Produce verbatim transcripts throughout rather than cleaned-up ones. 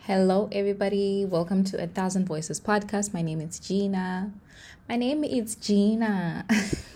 Hello, everybody. Welcome to A Thousand Voices podcast. My name is Gina. My name is Gina.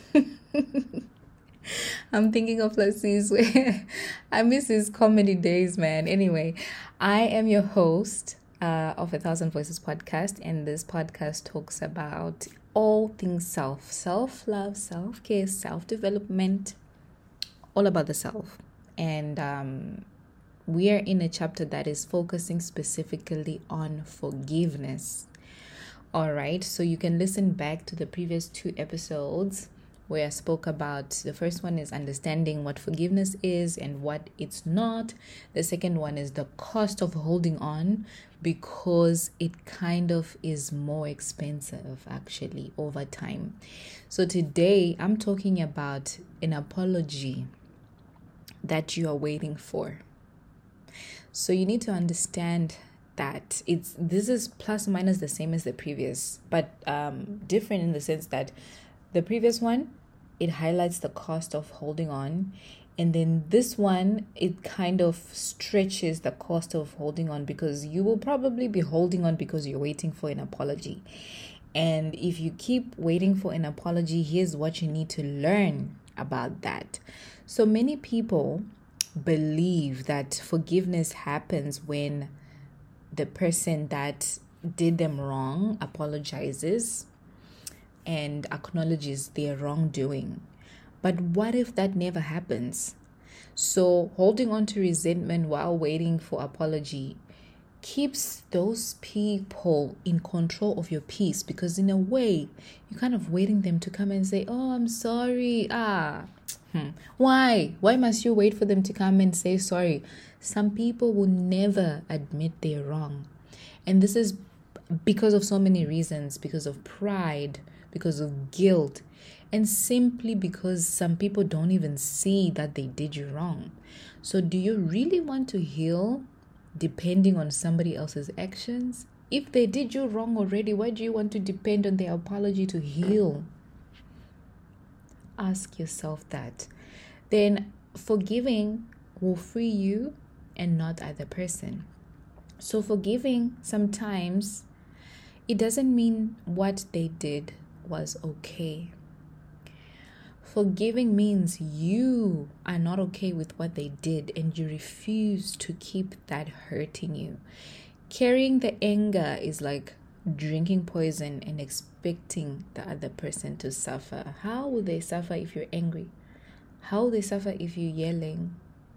I'm thinking of places where I miss these comedy days, man. Anyway, I am your host uh, of A Thousand Voices podcast, and this podcast talks about all things self, self-love, self-care, self-development, all about the self. And um, we are in a chapter that is focusing specifically on forgiveness. All right, so you can listen back to the previous two episodes where I spoke about the first one is understanding what forgiveness is and what it's not. The second one is the cost of holding on, because it kind of is more expensive actually over time. So today I'm talking about an apology that you are waiting for. So you need to understand that it's this is plus or minus the same as the previous, but um, different in the sense that the previous one, it highlights the cost of holding on. And then this one, it kind of stretches the cost of holding on, because you will probably be holding on because you're waiting for an apology. And if you keep waiting for an apology, here's what you need to learn about that. So many people believe that forgiveness happens when the person that did them wrong apologizes and acknowledges their wrongdoing. But what if that never happens? So holding on to resentment while waiting for apology keeps those people in control of your peace, because in a way you're kind of waiting them to come and say, oh, I'm sorry. Ah, hmm. Why? Why must you wait for them to come and say sorry? Some people will never admit they're wrong. And this is because of so many reasons, because of pride, because of guilt, and simply because some people don't even see that they did you wrong. So do you really want to heal depending on somebody else's actions? If they did you wrong already, why do you want to depend on their apology to heal? Ask yourself that. Then forgiving will free you and not other person. So forgiving, sometimes it doesn't mean what they did was okay. Forgiving means you are not okay with what they did and you refuse to keep that hurting you. Carrying the anger is like drinking poison and expecting the other person to suffer. How will they suffer if you're angry? How will they suffer if you're yelling?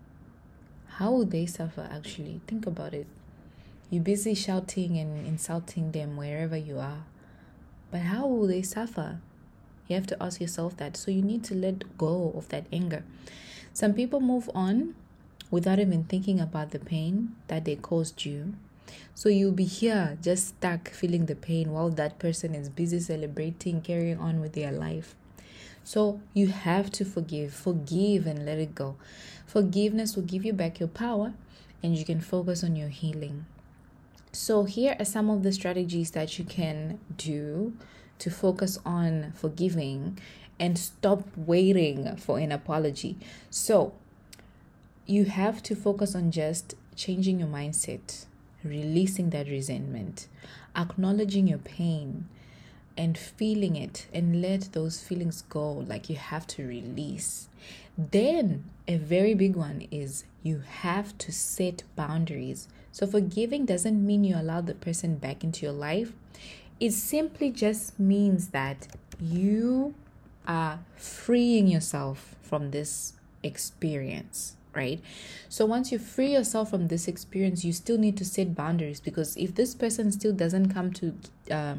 How will they suffer actually? Think about it. You're busy shouting and insulting them wherever you are. But how will they suffer? You have to ask yourself that. So you need to let go of that anger. Some people move on without even thinking about the pain that they caused you. So you'll be here just stuck feeling the pain while that person is busy celebrating, carrying on with their life. So you have to forgive, forgive and let it go. Forgiveness will give you back your power and you can focus on your healing. So here are some of the strategies that you can do to focus on forgiving and stop waiting for an apology. So you have to focus on just changing your mindset, releasing that resentment, acknowledging your pain and feeling it, and let those feelings go. Like you have to release. Then a very big one is you have to set boundaries. So forgiving doesn't mean you allow the person back into your life. It simply just means that you are freeing yourself from this experience, right? So once you free yourself from this experience, you still need to set boundaries, because if this person still doesn't come to uh,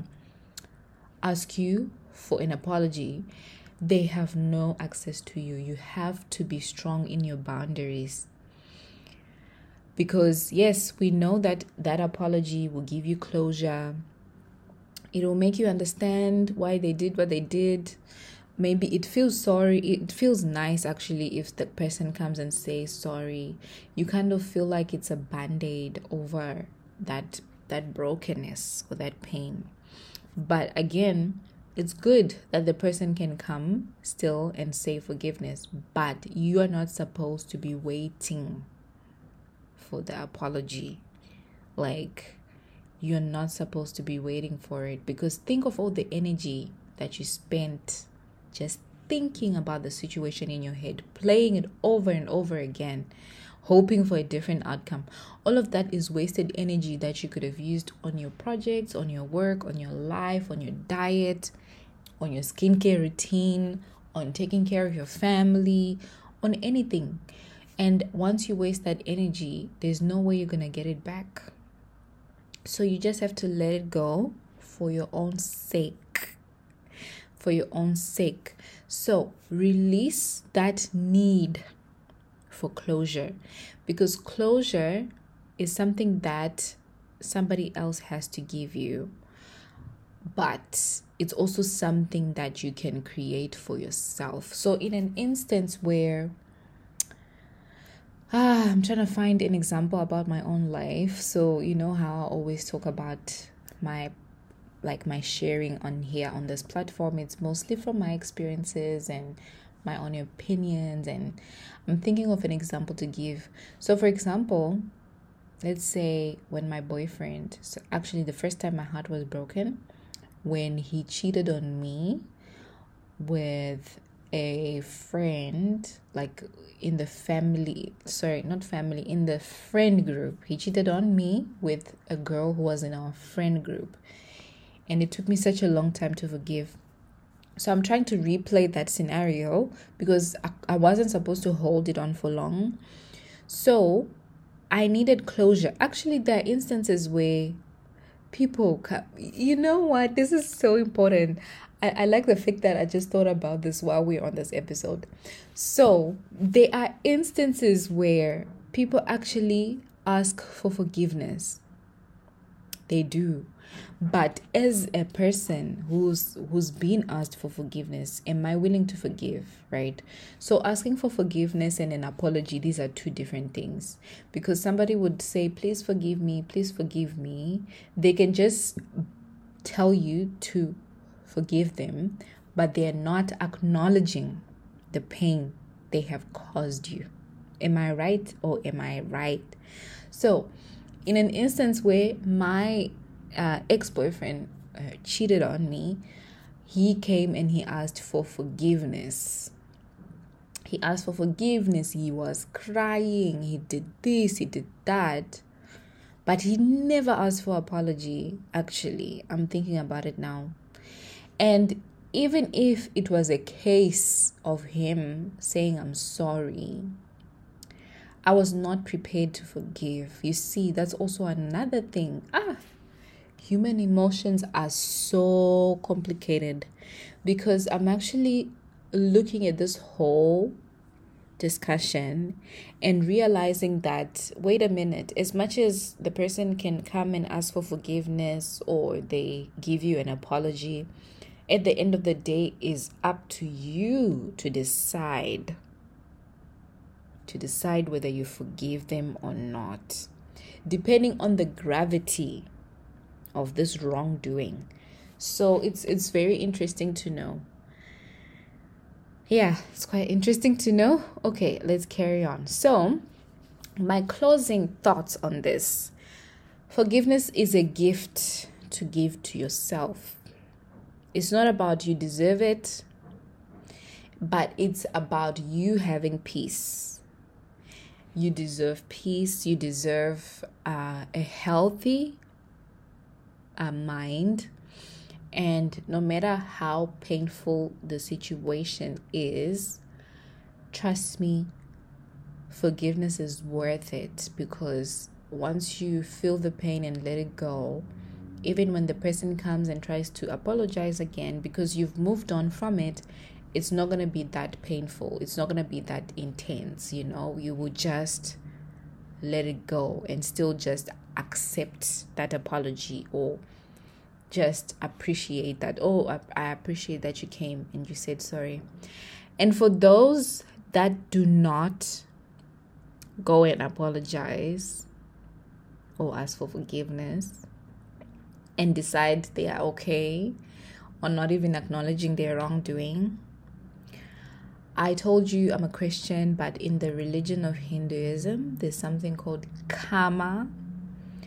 ask you for an apology, they have no access to you. You have to be strong in your boundaries. Because yes, we know that that apology will give you closure. It will make you understand why they did what they did. Maybe it feels sorry. It feels nice actually if the person comes and says sorry. You kind of feel like it's a band-aid over that that brokenness or that pain. But again, it's good that the person can come still and say forgiveness, but you are not supposed to be waiting for the apology. Like, you're not supposed to be waiting for it, because think of all the energy that you spent just thinking about the situation in your head, playing it over and over again, hoping for a different outcome. All of that is wasted energy that you could have used on your projects, on your work, on your life, on your diet, on your skincare routine, on taking care of your family, on anything. And once you waste that energy, there's no way you're going to get it back. So you just have to let it go for your own sake. For your own sake. So release that need for closure, because closure is something that somebody else has to give you, but it's also something that you can create for yourself. So in an instance where ah, I'm trying to find an example about my own life. So you know how I always talk about my like my sharing on here on this platform. It's mostly from my experiences and my own opinions, and I'm thinking of an example to give. So for example, let's say when my boyfriend, so actually the first time my heart was broken, when he cheated on me with a friend, like in the family, sorry, not family, in the friend group. He cheated on me with a girl who was in our friend group. And it took me such a long time to forgive. So I'm trying to replay that scenario because I, I wasn't supposed to hold it on for long. So I needed closure. Actually, there are instances where people, come, you know what? This is so important. I, I like the fact that I just thought about this while we're on this episode. So there are instances where people actually ask for forgiveness. They do. But as a person who's who's been asked for forgiveness, am I willing to forgive, right? So asking for forgiveness and an apology, these are two different things. Because somebody would say, please forgive me, please forgive me. They can just tell you to forgive them, but they're not acknowledging the pain they have caused you. Am I right or am I right? So in an instance where my Uh, ex-boyfriend uh, cheated on me, he came and he asked for forgiveness. He asked for forgiveness. He was crying. He did this, he did that. But he never asked for apology, actually. I'm thinking about it now. And even if it was a case of him saying, I'm sorry, I was not prepared to forgive. You see, that's also another thing. Ah, Human emotions are so complicated, because I'm actually looking at this whole discussion and realizing that, wait a minute, as much as the person can come and ask for forgiveness or they give you an apology, at the end of the day is up to you to decide, to decide whether you forgive them or not, depending on the gravity of this wrongdoing. So it's it's very interesting to know. Yeah, it's quite interesting to know. Okay, let's carry on. So my closing thoughts on this. Forgiveness is a gift to give to yourself. It's not about you deserve it, but it's about you having peace. You deserve peace. You deserve uh, a healthy a mind, and no matter how painful the situation is, trust me, forgiveness is worth it, because once you feel the pain and let it go, even when the person comes and tries to apologize again, because you've moved on from it, it's not going to be that painful. It's not going to be that intense, you know. You will just let it go and still just accept that apology, or just appreciate that, oh, I, I appreciate that you came and you said sorry. And for those that do not go and apologize or ask for forgiveness and decide they are okay, or not even acknowledging their wrongdoing, I told you I'm a Christian, but in the religion of Hinduism, there's something called karma.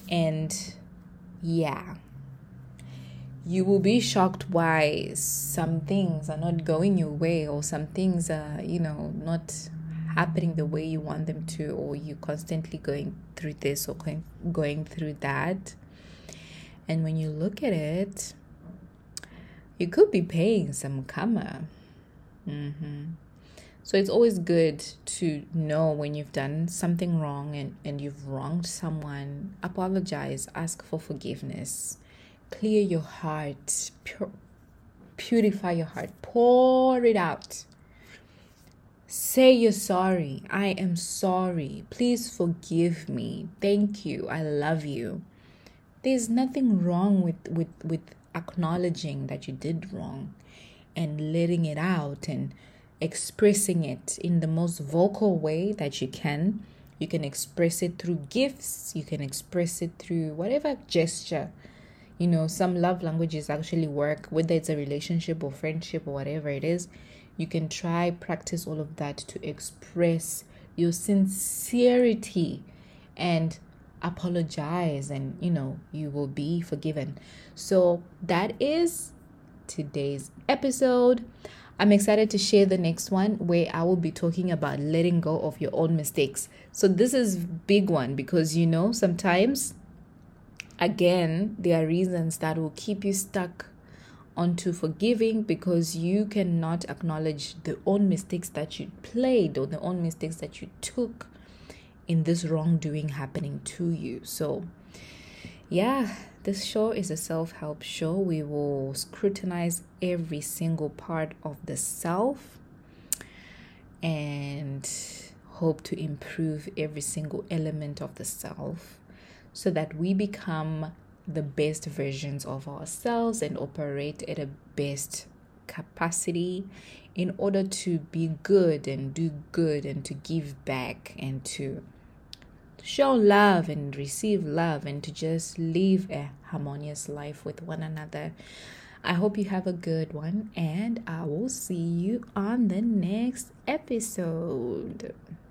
And yeah, you will be shocked why some things are not going your way, or some things are, you know, not happening the way you want them to, or you constantly going through this or going, going through that. And when you look at it, you could be paying some karma. Mm-hmm. So it's always good to know when you've done something wrong and, and you've wronged someone. Apologize, ask for forgiveness, clear your heart, pur- purify your heart, pour it out. Say you're sorry. I am sorry. Please forgive me. Thank you. I love you. There's nothing wrong with, with, with acknowledging that you did wrong and letting it out and expressing it in the most vocal way that you can. You can express it through gifts. You can express it through whatever gesture. You know, some love languages actually work, whether it's a relationship or friendship or whatever it is. You can try, practice all of that to express your sincerity and apologize, and, you know, you will be forgiven. So that is today's episode. I'm excited to share the next one, where I will be talking about letting go of your own mistakes. So this is big one, because, you know, sometimes, again, there are reasons that will keep you stuck onto forgiving, because you cannot acknowledge the own mistakes that you played, or the own mistakes that you took in this wrongdoing happening to you. So yeah, this show is a self-help show. We will scrutinize every single part of the self and hope to improve every single element of the self, so that we become the best versions of ourselves and operate at a best capacity in order to be good and do good and to give back and to show love and receive love and to just live a harmonious life with one another. I hope you have a good one, and I will see you on the next episode.